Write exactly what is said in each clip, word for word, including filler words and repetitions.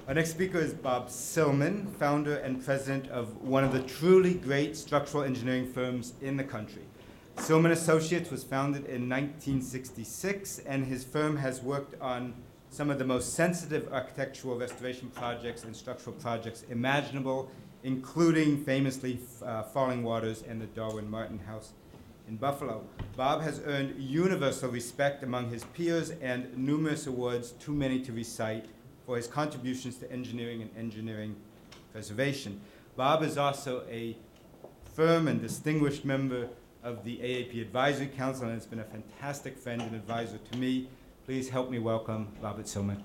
Our next speaker is Bob Silman, founder and president of one of the truly great structural engineering firms in the country. Silman Associates was founded in nineteen sixty-six, and his firm has worked on some of the most sensitive architectural restoration projects and structural projects imaginable, including famously uh, Falling Waters and the Darwin Martin House in Buffalo. Bob has earned universal respect among his peers and numerous awards, too many to recite, for his contributions to engineering and engineering preservation. Bob is also a firm and distinguished member of the A A P Advisory Council and has been a fantastic friend and advisor to me. Please help me welcome Robert Silman.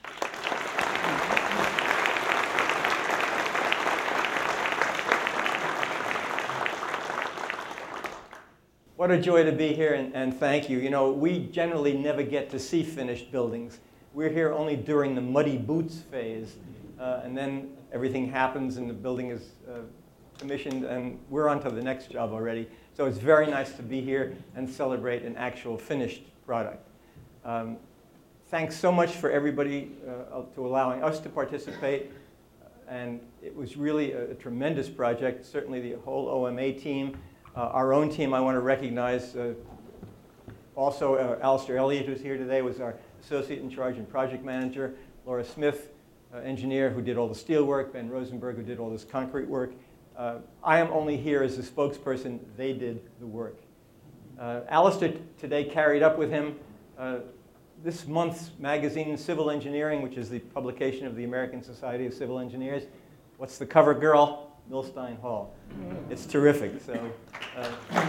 What a joy to be here, and, and thank you. You know, we generally never get to see finished buildings. We're here only during the muddy boots phase, uh, and then everything happens and the building is uh, commissioned, and we're on to the next job already. So it's very nice to be here and celebrate an actual finished product. Um, thanks so much for everybody uh, to allowing us to participate, and it was really a, a tremendous project, certainly the whole O M A team. Uh, our own team I want to recognize. Uh, also, uh, Alistair Elliott, who's here today, was our associate in charge and project manager. Laura Smith, uh, engineer, who did all the steel work. Ben Rosenberg, who did all this concrete work. Uh, I am only here as a spokesperson. They did the work. Uh, Alistair today carried up with him uh, this month's magazine, Civil Engineering, which is the publication of the American Society of Civil Engineers. What's the cover girl? Millstein Hall. It's terrific. So, uh,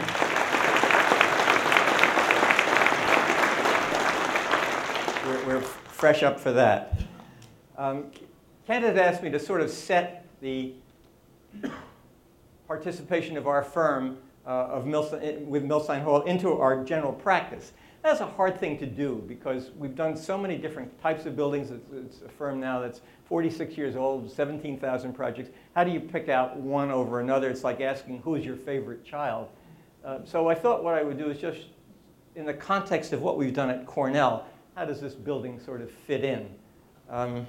we're, we're fresh up for that. Um, Kent had asked me to sort of set the participation of our firm uh, of Millstein, with Millstein Hall into our general practice. That's a hard thing to do because we've done so many different types of buildings. It's, it's a firm now that's forty-six years old, seventeen thousand projects. How do you pick out one over another? It's like asking, who's your favorite child? Uh, so I thought what I would do is just, in the context of what we've done at Cornell, how does this building sort of fit in? Um,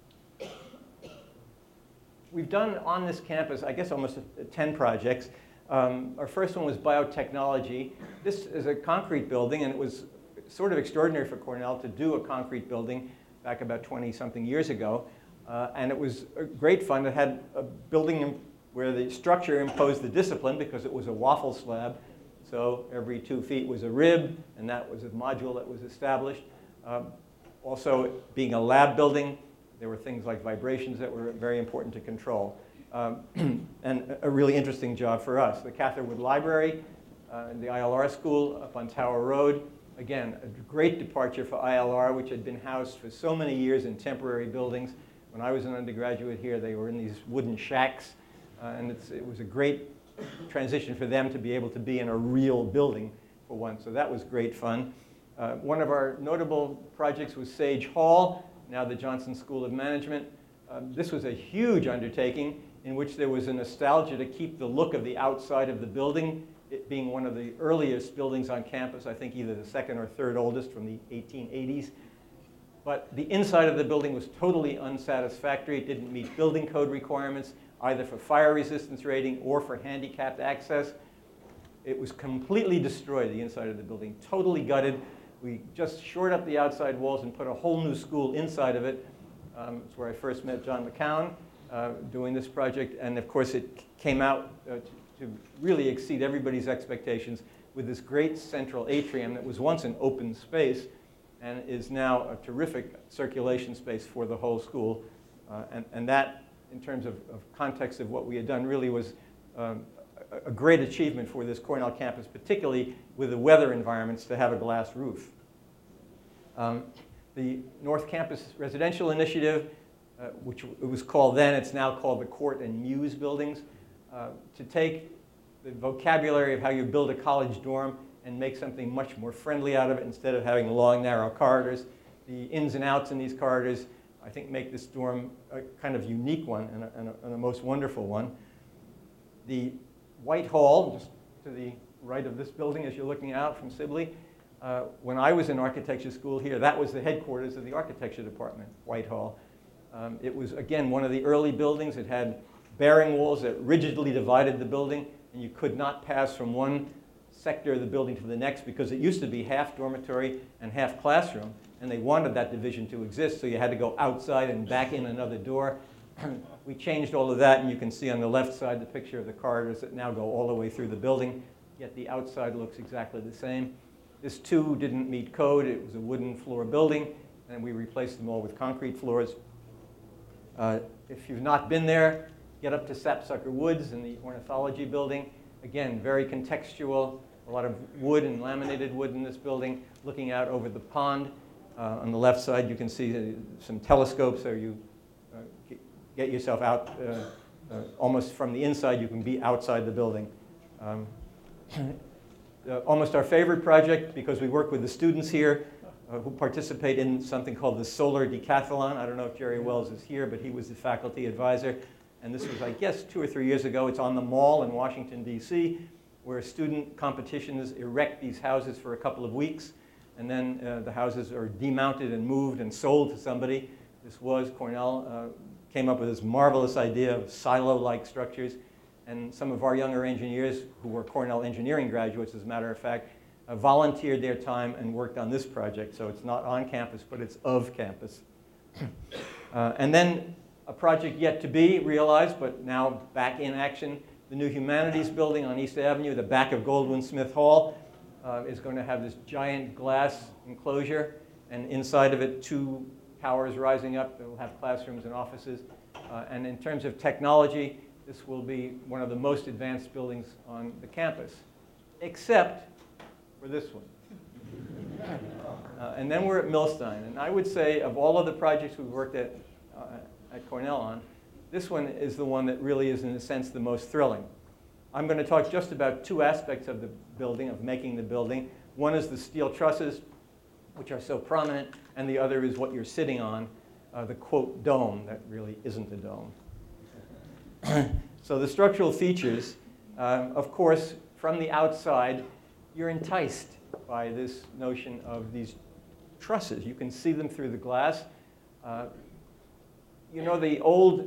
we've done on this campus, I guess, almost ten projects. Um, our first one was biotechnology. This is a concrete building, and it was sort of extraordinary for Cornell to do a concrete building back about twenty-something years ago. Uh, and it was great fun. It had a building where the structure imposed the discipline because it was a waffle slab. So every two feet was a rib, and that was a module that was established. Um, also, being a lab building, there were things like vibrations that were very important to control. Um, and a really interesting job for us. The Catherwood Library, uh, the I L R school up on Tower Road. Again, a great departure for I L R, which had been housed for so many years in temporary buildings. When I was an undergraduate here, they were in these wooden shacks. Uh, and it's, it was a great transition for them to be able to be in a real building for once. So that was great fun. Uh, one of our notable projects was Sage Hall, now the Johnson School of Management. Um, this was a huge undertaking in which there was a nostalgia to keep the look of the outside of the building, it being one of the earliest buildings on campus, I think either the second or third oldest from the eighteen eighties. But the inside of the building was totally unsatisfactory. It didn't meet building code requirements, either for fire resistance rating or for handicapped access. It was completely destroyed, the inside of the building, totally gutted. We just shored up the outside walls and put a whole new school inside of it. Um, it's where I first met John McCown. Uh, doing this project, and of course it came out uh, to, to really exceed everybody's expectations with this great central atrium that was once an open space and is now a terrific circulation space for the whole school. Uh, and, and that, in terms of, of context of what we had done, really was um, a, a great achievement for this Cornell campus, particularly with the weather environments, to have a glass roof. Um, the North Campus Residential Initiative, Uh, which it was called then, it's now called the Court and Muse buildings, uh, to take the vocabulary of how you build a college dorm and make something much more friendly out of it instead of having long, narrow corridors. The ins and outs in these corridors, I think, make this dorm a kind of unique one and a, and a, and a most wonderful one. The White Hall, just to the right of this building as you're looking out from Sibley, uh, when I was in architecture school here, that was the headquarters of the architecture department, White Hall. Um, it was, again, one of the early buildings. It had bearing walls that rigidly divided the building, and you could not pass from one sector of the building to the next because it used to be half dormitory and half classroom, and they wanted that division to exist, so you had to go outside and back in another door. We changed all of that, and you can see on the left side the picture of the corridors that now go all the way through the building, yet the outside looks exactly the same. This, too, didn't meet code. It was a wooden floor building, and we replaced them all with concrete floors. Uh, if you've not been there, get up to Sapsucker Woods in the ornithology building. Again, very contextual, a lot of wood and laminated wood in this building, looking out over the pond. Uh, on the left side, you can see uh, some telescopes, so you uh, get yourself out uh, uh, almost from the inside. You can be outside the building. Um, uh, almost our favorite project, because we work with the students here uh, who participate in something called the Solar Decathlon. I don't know if Jerry Wells is here, but he was the faculty advisor. And this was, I guess, two or three years ago. It's on the Mall in Washington, D C, where student competitions erect these houses for a couple of weeks. And then uh, the houses are demounted and moved and sold to somebody. This was, Cornell uh, came up with this marvelous idea of silo-like structures. And some of our younger engineers, who were Cornell engineering graduates, as a matter of fact, uh, volunteered their time and worked on this project. So it's not on campus, but it's of campus. uh, and then a project yet to be realized, but now back in action, the new Humanities building on East Avenue, the back of Goldwin Smith Hall, uh, is going to have this giant glass enclosure, and inside of it, two towers rising up that will have classrooms and offices. Uh, and in terms of technology, this will be one of the most advanced buildings on the campus, except for this one. Uh, and then we're at Milstein. And I would say, of all of the projects we've worked at, uh, at Cornell on, this one is the one that really is, in a sense, the most thrilling. I'm going to talk just about two aspects of the building, of making the building. One is the steel trusses, which are so prominent, and the other is what you're sitting on, uh, the, quote, dome that really isn't a dome. So the structural features, uh, of course, from the outside, you're enticed by this notion of these trusses. You can see them through the glass. Uh, you know the old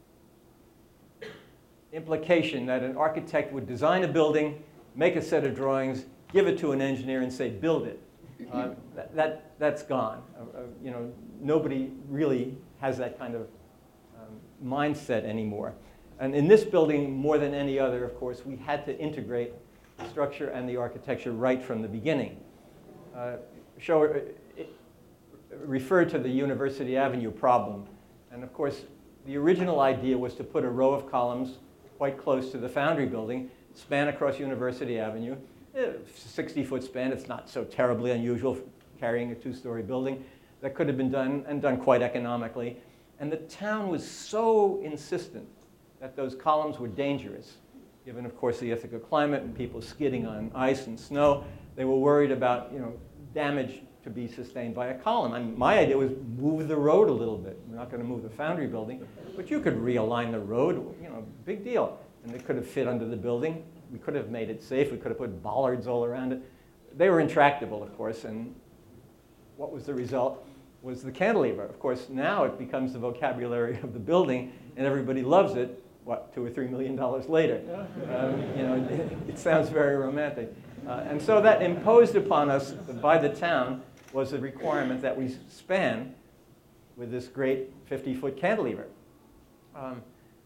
implication that an architect would design a building, make a set of drawings, give it to an engineer, and say, build it. Uh, that, that, that's gone. Uh, uh, you know, nobody really has that kind of um, mindset anymore. And in this building, more than any other, of course, we had to integrate the structure and the architecture right from the beginning. Uh, show, it referred to the University Avenue problem. And of course, the original idea was to put a row of columns quite close to the Foundry building, span across University Avenue, sixty foot span. It's not so terribly unusual carrying a two-story building. That could have been done, and done quite economically. And the town was so insistent that those columns were dangerous, given, of course, the Ithaca climate and people skidding on ice and snow. They were worried about, you know, damage to be sustained by a column. And my idea was move the road a little bit. We're not going to move the Foundry building, but you could realign the road, you know, big deal. And it could have fit under the building. We could have made it safe. We could have put bollards all around it. They were intractable, of course, and what was the result? Was the cantilever. Of course, now it becomes the vocabulary of the building, and everybody loves it, what, two or three million dollars later. Um, you know, it, it sounds very romantic. Uh, and so that imposed upon us by the town was the requirement that we span with this great fifty foot cantilever. Um,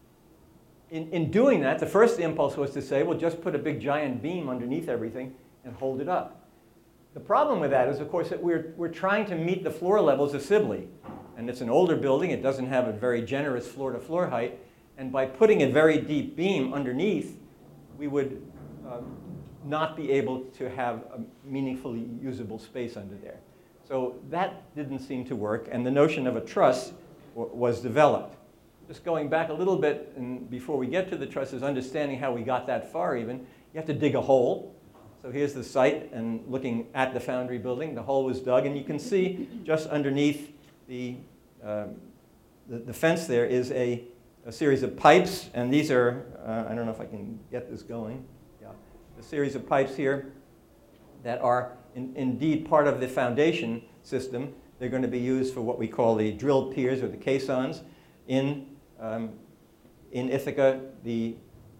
in, in doing that, the first impulse was to say, well, just put a big giant beam underneath everything and hold it up. The problem with that is, of course, that we're, we're trying to meet the floor levels of Sibley. And it's an older building. It doesn't have a very generous floor-to-floor height. And by putting a very deep beam underneath, we would um, not be able to have a meaningfully usable space under there. So that didn't seem to work, and the notion of a truss w was developed. Just going back a little bit, and before we get to the trusses, understanding how we got that far even, you have to dig a hole. So here's the site, and looking at the Foundry building, the hole was dug, and you can see just underneath the, um, the, the fence there is a, a series of pipes, and these are, uh, I don't know if I can get this going, yeah, a series of pipes here that are in, indeed part of the foundation system They're going to be used for what we call the drilled piers or the caissons. In, um, in Ithaca, the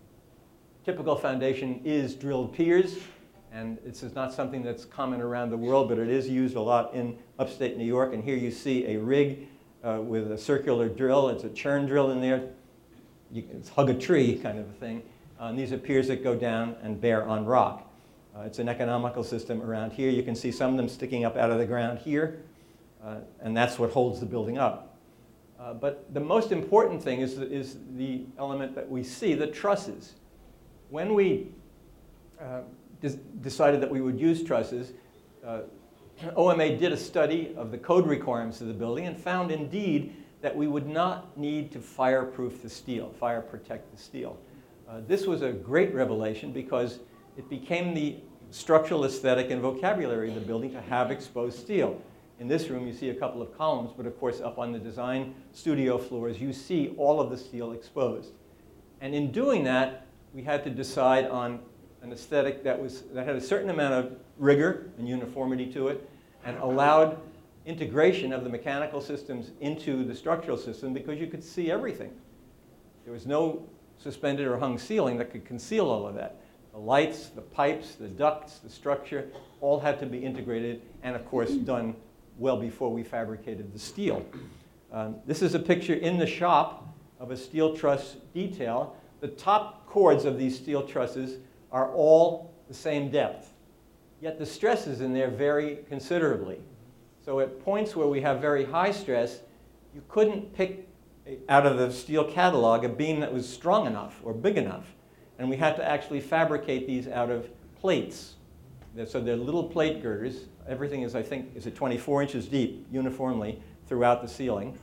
typical foundation is drilled piers, and this is not something that's common around the world, but it is used a lot in upstate New York. And here you see a rig uh, with a circular drill. It's a churn drill in there. You can, it's hug a tree kind of a thing. Uh, and these are piers that go down and bear on rock. Uh, it's an economical system around here. You can see some of them sticking up out of the ground here, uh, and that's what holds the building up. Uh, but the most important thing is the, is the element that we see, the trusses. When we uh, des decided that we would use trusses, uh, O M A did a study of the code requirements of the building and found indeed that we would not need to fireproof the steel, fire protect the steel. Uh, this was a great revelation because it became the structural aesthetic and vocabulary of the building to have exposed steel. In this room, you see a couple of columns, but of course, up on the design studio floors, you see all of the steel exposed. And in doing that, we had to decide on an aesthetic that, was, that had a certain amount of rigor and uniformity to it, and allowed integration of the mechanical systems into the structural system because you could see everything. There was no suspended or hung ceiling that could conceal all of that. The lights, the pipes, the ducts, the structure, all had to be integrated and, of course, done well before we fabricated the steel. Um, this is a picture in the shop of a steel truss detail. The top chords of these steel trusses are all the same depth, yet the stresses in there vary considerably. So at points where we have very high stress, you couldn't pick out of the steel catalog a beam that was strong enough or big enough. And we had to actually fabricate these out of plates. So they're little plate girders. Everything is, I think, is at twenty-four inches deep uniformly throughout the ceiling.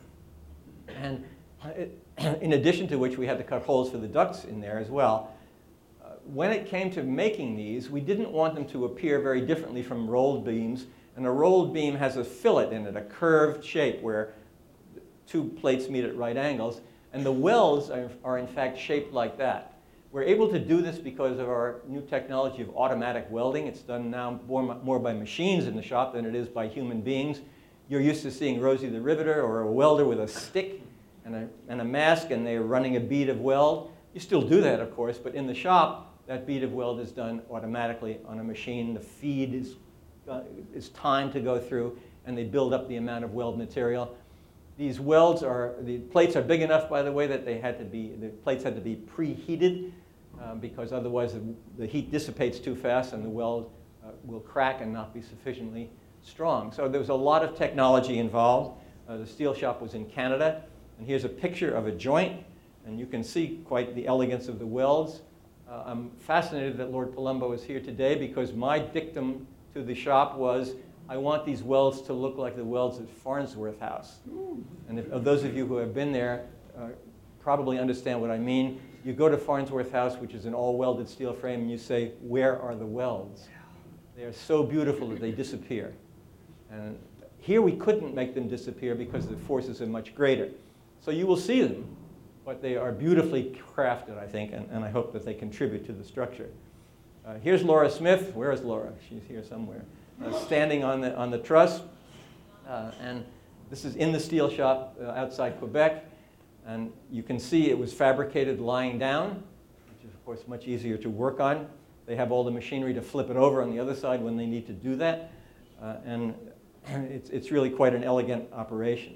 And it, in addition to which, we had to cut holes for the ducts in there as well. Uh, when it came to making these, we didn't want them to appear very differently from rolled beams. And a rolled beam has a fillet in it, a curved shape where two plates meet at right angles. And the welds are, are in fact shaped like that. We're able to do this because of our new technology of automatic welding. It's done now more, more by machines in the shop than it is by human beings. You're used to seeing Rosie the Riveter or a welder with a stick and a, and a mask, and they're running a bead of weld. You still do that, of course, but in the shop, that bead of weld is done automatically on a machine. The feed is, uh, is timed to go through, and they build up the amount of weld material. These welds are, the plates are big enough, by the way, that they had to be, the plates had to be preheated um, because otherwise the, the heat dissipates too fast and the weld uh, will crack and not be sufficiently strong. So there was a lot of technology involved. Uh, the steel shop was in Canada. And here's a picture of a joint. And you can see quite the elegance of the welds. Uh, I'm fascinated that Lord Palumbo is here today because my dictum to the shop was, I want these welds to look like the welds at Farnsworth House. And if, those of you who have been there uh, probably understand what I mean. You go to Farnsworth House, which is an all-welded steel frame, and you say, where are the welds? They are so beautiful that they disappear. And here we couldn't make them disappear because the forces are much greater. So you will see them, but they are beautifully crafted, I think, and, and I hope that they contribute to the structure. Uh, here's Laura Smith. Where is Laura? She's here somewhere. Uh, standing on the, on the truss. Uh, and this is in the steel shop uh, outside Quebec. And you can see it was fabricated lying down, which is, of course, much easier to work on. They have all the machinery to flip it over on the other side when they need to do that. Uh, and it's, it's really quite an elegant operation.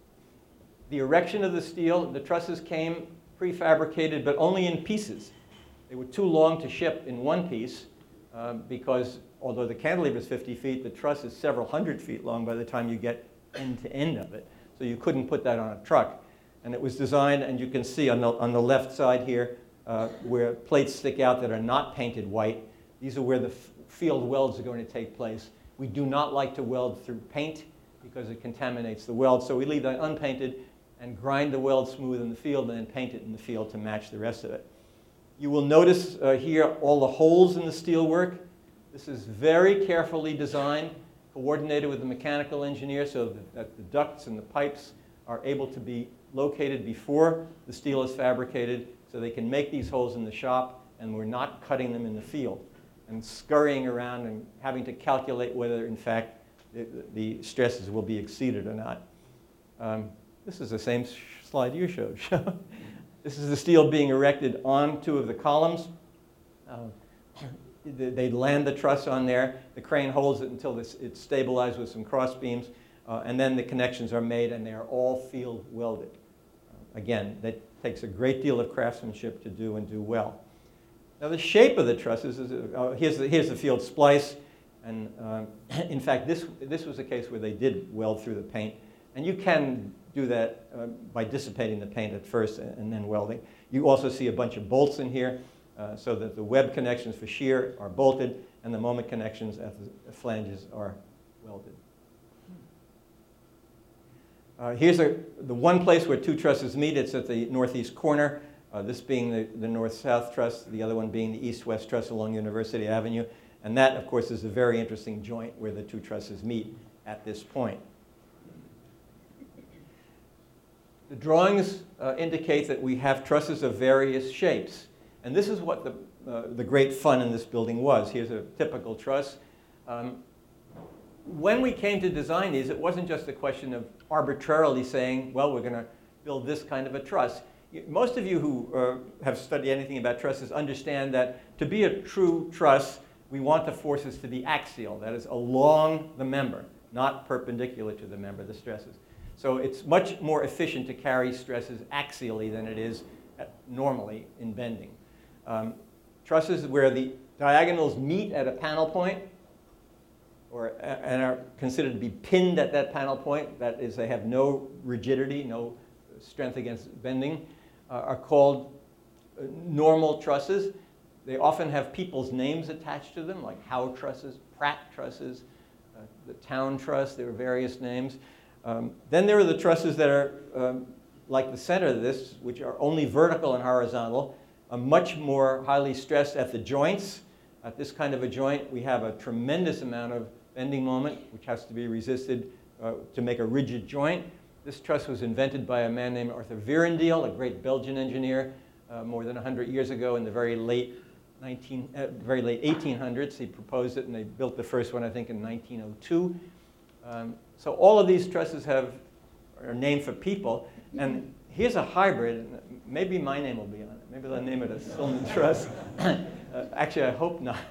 The erection of the steel, the trusses came prefabricated, but only in pieces. They were too long to ship in one piece uh, because although the cantilever is fifty feet, the truss is several hundred feet long by the time you get end to end of it. So you couldn't put that on a truck. And it was designed, and you can see on the, on the left side here, uh, where plates stick out that are not painted white. These are where the f field welds are going to take place. We do not like to weld through paint because it contaminates the weld. So we leave that unpainted and grind the weld smooth in the field and then paint it in the field to match the rest of it. You will notice uh, here all the holes in the steelwork. This is very carefully designed, coordinated with the mechanical engineer so that the ducts and the pipes are able to be located before the steel is fabricated so they can make these holes in the shop and we're not cutting them in the field and scurrying around and having to calculate whether in fact the, the stresses will be exceeded or not. Um, this is the same slide you showed. This is the steel being erected on two of the columns. Uh, they land the truss on there. The crane holds it until this, it's stabilized with some cross beams, uh, and then the connections are made, and they are all field welded. Uh, again, that takes a great deal of craftsmanship to do and do well. Now, the shape of the trusses is, uh, here's, the, here's the field splice, and uh, in fact, this, this was a case where they did weld through the paint, and you can do that uh, by dissipating the paint at first and, and then welding. You also see a bunch of bolts in here, uh, so that the web connections for shear are bolted, and the moment connections at the flanges are welded. Uh, here's a, the one place where two trusses meet. It's at the northeast corner, uh, this being the, the north-south truss, the other one being the east-west truss along University Avenue. And that, of course, is a very interesting joint where the two trusses meet at this point. The drawings uh, indicate that we have trusses of various shapes. And this is what the, uh, the great fun in this building was. Here's a typical truss. Um, when we came to design these, it wasn't just a question of arbitrarily saying, well, we're going to build this kind of a truss. Most of you who uh, have studied anything about trusses understand that to be a true truss, we want the forces to be axial, that is, along the member, not perpendicular to the member, the stresses. So it's much more efficient to carry stresses axially than it is at, normally in bending. Um, trusses where the diagonals meet at a panel point or, and are considered to be pinned at that panel point, that is, they have no rigidity, no strength against bending, uh, are called uh, normal trusses. They often have people's names attached to them, like Howe trusses, Pratt trusses, uh, the Town truss. There are various names. Um, then there are the trusses that are um, like the center of this, which are only vertical and horizontal, are much more highly stressed at the joints. At this kind of a joint, we have a tremendous amount of bending moment, which has to be resisted uh, to make a rigid joint. This truss was invented by a man named Arthur Vierendeel, a great Belgian engineer, uh, more than one hundred years ago in the very late nineteen, uh, very late eighteen hundreds. He proposed it, and they built the first one, I think, in nineteen oh two. Um, so all of these trusses have are named for people, and here's a hybrid. Maybe my name will be on it. Maybe they'll name it a Silman truss. uh, actually, I hope not.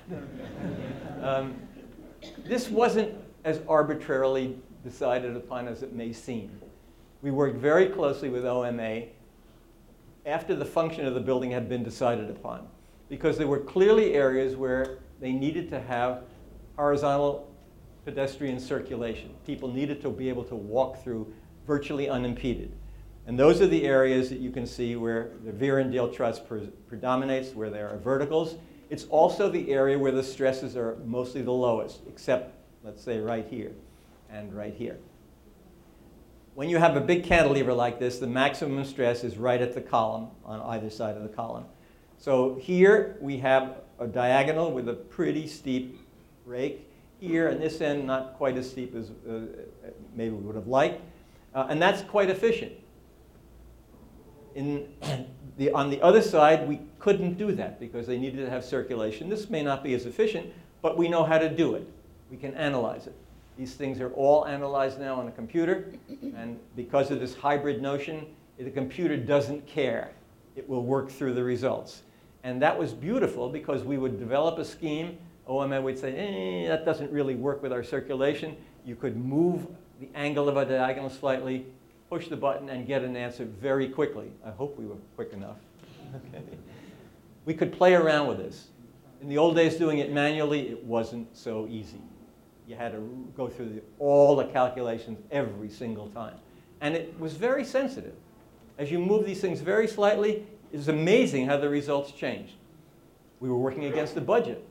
um, this wasn't as arbitrarily decided upon as it may seem. We worked very closely with O M A after the function of the building had been decided upon, because there were clearly areas where they needed to have horizontal pedestrian circulation. People needed to be able to walk through virtually unimpeded. And those are the areas that you can see where the Vierendeel truss pre predominates, where there are verticals. It's also the area where the stresses are mostly the lowest, except, let's say, right here and right here. When you have a big cantilever like this, the maximum stress is right at the column on either side of the column. So here we have a diagonal with a pretty steep rake. Here, and this end, not quite as steep as uh, maybe we would have liked. Uh, and that's quite efficient. In the, on the other side, we couldn't do that because they needed to have circulation. This may not be as efficient, but we know how to do it. We can analyze it. These things are all analyzed now on a computer, and because of this hybrid notion, the computer doesn't care. It will work through the results. And that was beautiful because we would develop a scheme. O M A would say, eh, that doesn't really work with our circulation. You could move the angle of a diagonal slightly, push the button, and get an answer very quickly. I hope we were quick enough. Okay. We could play around with this. In the old days, doing it manually, it wasn't so easy. You had to go through the, all the calculations every single time. And it was very sensitive. As you move these things very slightly, it's amazing how the results changed. We were working against the budget.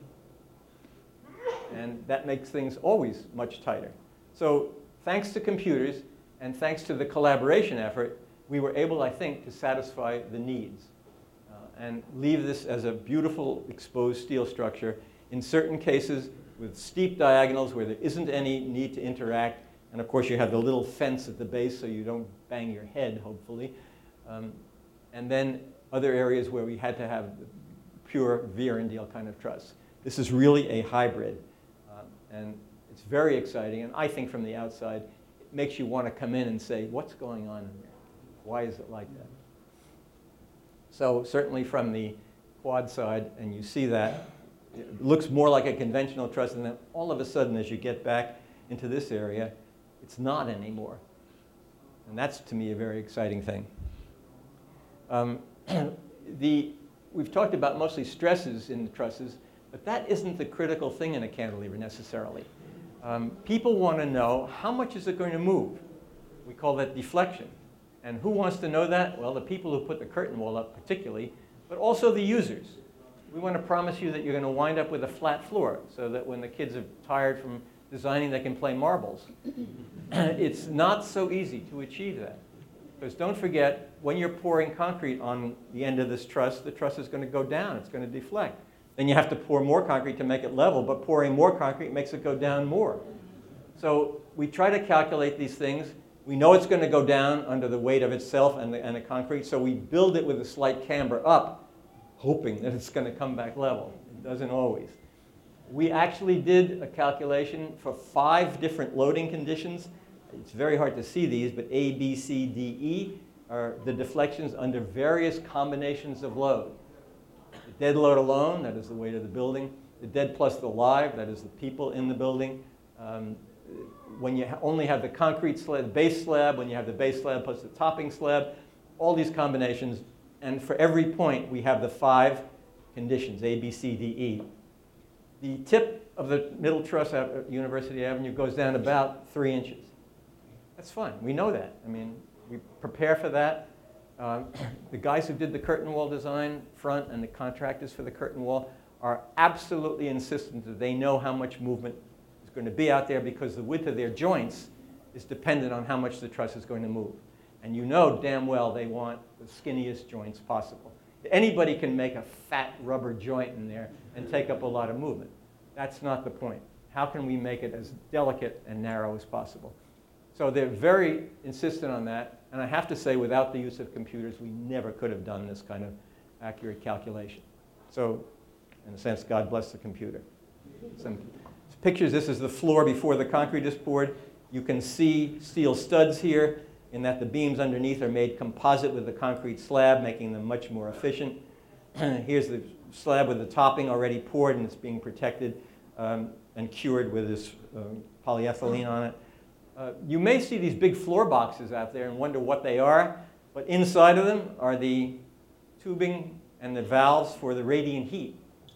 And that makes things always much tighter. So thanks to computers and thanks to the collaboration effort, we were able, I think, to satisfy the needs uh, and leave this as a beautiful exposed steel structure. In certain cases, with steep diagonals where there isn't any need to interact. And of course, you have the little fence at the base so you don't bang your head, hopefully. Um, and then other areas where we had to have pure Vierendeel kind of truss. This is really a hybrid. Uh, and it's It's very exciting, and I think from the outside, it makes you want to come in and say, what's going on in there? Why is it like that? So certainly from the quad side, and you see that, it looks more like a conventional truss, and then all of a sudden, as you get back into this area, it's not anymore. And that's, to me, a very exciting thing. Um, the, we've talked about mostly stresses in the trusses, but that isn't the critical thing in a cantilever necessarily. Um, people want to know, how much is it going to move? We call that deflection. And who wants to know that? Well, the people who put the curtain wall up particularly, but also the users. We want to promise you that you're going to wind up with a flat floor so that when the kids are tired from designing, they can play marbles. It's not so easy to achieve that. Because don't forget, when you're pouring concrete on the end of this truss, the truss is going to go down. It's going to deflect. Then you have to pour more concrete to make it level, but pouring more concrete makes it go down more. So we try to calculate these things. We know it's going to go down under the weight of itself and the, and the concrete, so we build it with a slight camber up, hoping that it's going to come back level. It doesn't always. We actually did a calculation for five different loading conditions. It's very hard to see these, but A, B, C, D, E are the deflections under various combinations of load. The dead load alone, that is the weight of the building. The dead plus the live, that is the people in the building. Um, when you ha only have the concrete slab, the base slab, when you have the base slab plus the topping slab, all these combinations. And for every point, we have the five conditions, A, B, C, D, E. The tip of the middle truss at University Avenue goes down about three inches. That's fine. We know that. I mean, we prepare for that. Um, the guys who did the curtain wall design front and the contractors for the curtain wall are absolutely insistent that they know how much movement is going to be out there, because the width of their joints is dependent on how much the truss is going to move. And you know damn well they want the skinniest joints possible. Anybody can make a fat rubber joint in there and take up a lot of movement. That's not the point. How can we make it as delicate and narrow as possible? So they're very insistent on that. And I have to say, without the use of computers, we never could have done this kind of accurate calculation. So in a sense, God bless the computer. Some pictures. This is the floor before the concrete is poured. You can see steel studs here, in that the beams underneath are made composite with the concrete slab, making them much more efficient. Here's the slab with the topping already poured, and it's being protected um, and cured with this um, polyethylene on it. Uh, you may see these big floor boxes out there and wonder what they are, but inside of them are the tubing and the valves for the radiant heat.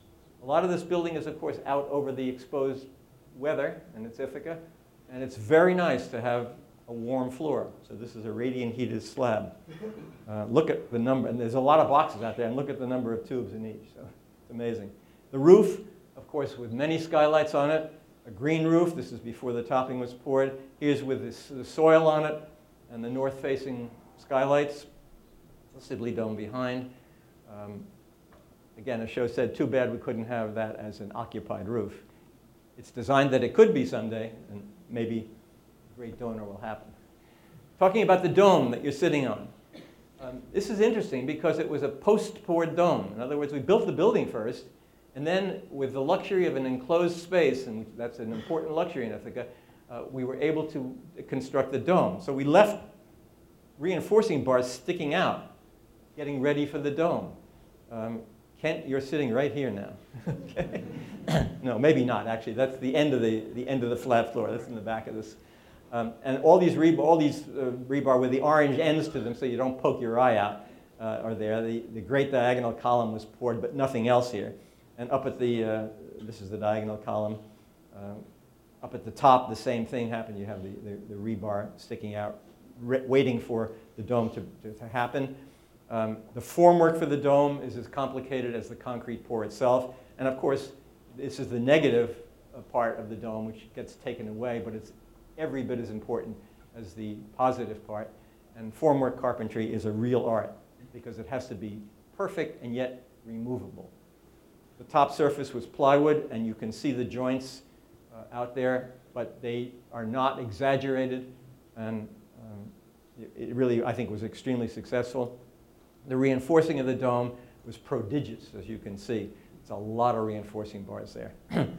A lot of this building is, of course, out over the exposed weather in its Ithaca, and it's very nice to have a warm floor. So this is a radiant heated slab. Uh, look at the number, and there's a lot of boxes out there, and look at the number of tubes in each. So it's amazing. The roof, of course, with many skylights on it. A green roof. This is before the topping was poured. Here's with this, the soil on it and the north-facing skylights. The Sibley Dome behind. Um, again, as Sho said, too bad we couldn't have that as an occupied roof. It's designed that it could be someday, and maybe a great donor will happen. Talking about the dome that you're sitting on. Um, this is interesting because it was a post-poured dome. In other words, we built the building first, and then with the luxury of an enclosed space, and that's an important luxury in Ithaca, uh, we were able to construct the dome. So we left reinforcing bars sticking out, getting ready for the dome. Um, Kent, you're sitting right here now. Okay. No, maybe not, actually. That's the end of the, the end of the flat floor. That's in the back of this. Um, and all these rebar, all these uh, rebar with the orange ends to them so you don't poke your eye out uh, are there. The, the great diagonal column was poured, but nothing else here. And up at the, uh, this is the diagonal column. Uh, up at the top, the same thing happened. You have the, the, the rebar sticking out, waiting for the dome to, to, to happen. Um, the formwork for the dome is as complicated as the concrete pour itself. And of course, this is the negative part of the dome, which gets taken away, but it's every bit as important as the positive part. And formwork carpentry is a real art because it has to be perfect and yet removable. The top surface was plywood, and you can see the joints uh, out there, but they are not exaggerated, and um, it, it really, I think, was extremely successful. The reinforcing of the dome was prodigious, as you can see. It's a lot of reinforcing bars there.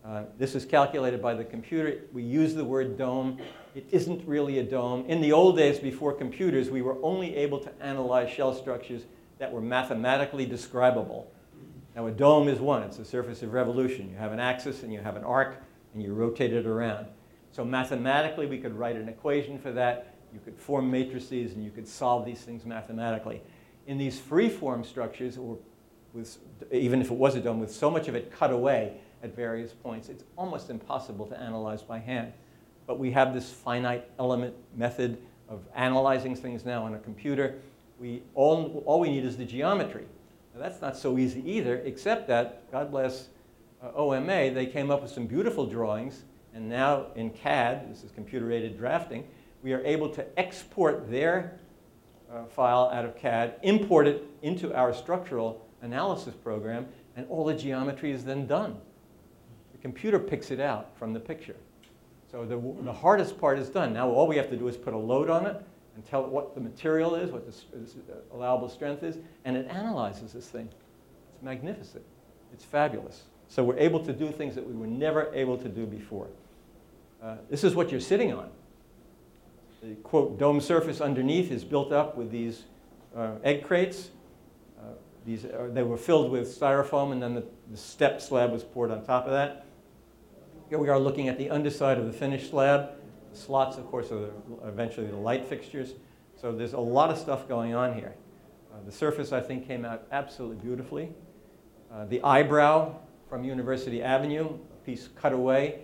Uh, this is calculated by the computer. We use the word dome. It isn't really a dome. In the old days, before computers, we were only able to analyze shell structures that were mathematically describable. Now, a dome is one. It's the surface of revolution. You have an axis, and you have an arc, and you rotate it around. So mathematically, we could write an equation for that. You could form matrices, and you could solve these things mathematically. In these free-form structures, or with, even if it was a dome, with so much of it cut away at various points, it's almost impossible to analyze by hand. But we have this finite element method of analyzing things now on a computer. We, all, all we need is the geometry. Now, that's not so easy either, except that, God bless uh, O M A, they came up with some beautiful drawings, and now in C A D, this is computer-aided drafting, we are able to export their uh, file out of C A D, import it into our structural analysis program, and all the geometry is then done. The computer picks it out from the picture. So the, the hardest part is done. Now all we have to do is put a load on it and tell it what the material is, what the allowable strength is, and it analyzes this thing. It's magnificent. It's fabulous. So we're able to do things that we were never able to do before. Uh, this is what you're sitting on. The, quote, dome surface underneath is built up with these uh, egg crates. Uh, these are, they were filled with styrofoam, and then the, the step slab was poured on top of that. Here we are looking at the underside of the finished slab. The slots, of course, are the, eventually the light fixtures. So there's a lot of stuff going on here. Uh, the surface, I think, came out absolutely beautifully. Uh, the eyebrow from University Avenue, a piece cut away,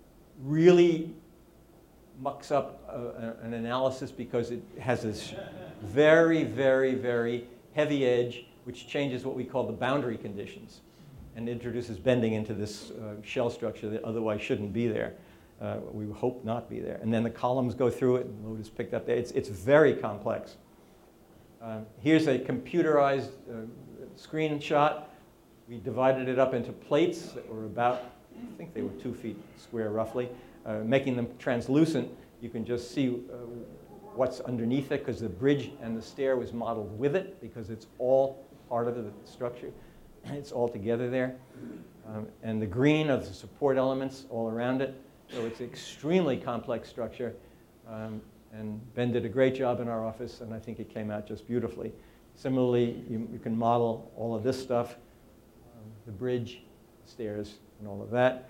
really mucks up uh, an analysis because it has this very, very, very heavy edge, which changes what we call the boundary conditions and introduces bending into this uh, shell structure that otherwise shouldn't be there. Uh, we hope not be there. And then the columns go through it, and load is picked up there. It's, it's very complex. Uh, here's a computerized uh, screenshot. We divided it up into plates that were about, I think they were two feet square roughly, uh, making them translucent. You can just see uh, what's underneath it, because the bridge and the stair was modeled with it, because it's all part of the structure. It's all together there. Um, and the green of the support elements all around it. So it's an extremely complex structure. Um, and Ben did a great job in our office, and I think it came out just beautifully. Similarly, you, you can model all of this stuff, um, the bridge, the stairs, and all of that.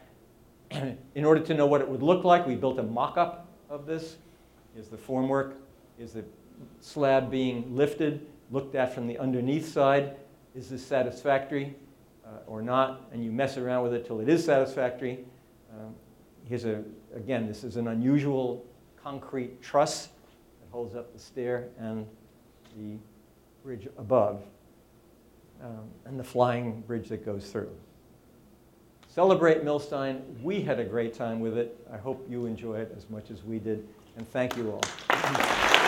In order to know what it would look like, we built a mock-up of this. Here's the formwork. Here's the slab being lifted, looked at from the underneath side. Is this satisfactory uh, or not? And you mess around with it till it is satisfactory. Um, here's a, again, this is an unusual concrete truss that holds up the stair and the bridge above, um, and the flying bridge that goes through. Celebrate Millstein. We had a great time with it. I hope you enjoy it as much as we did, and thank you all.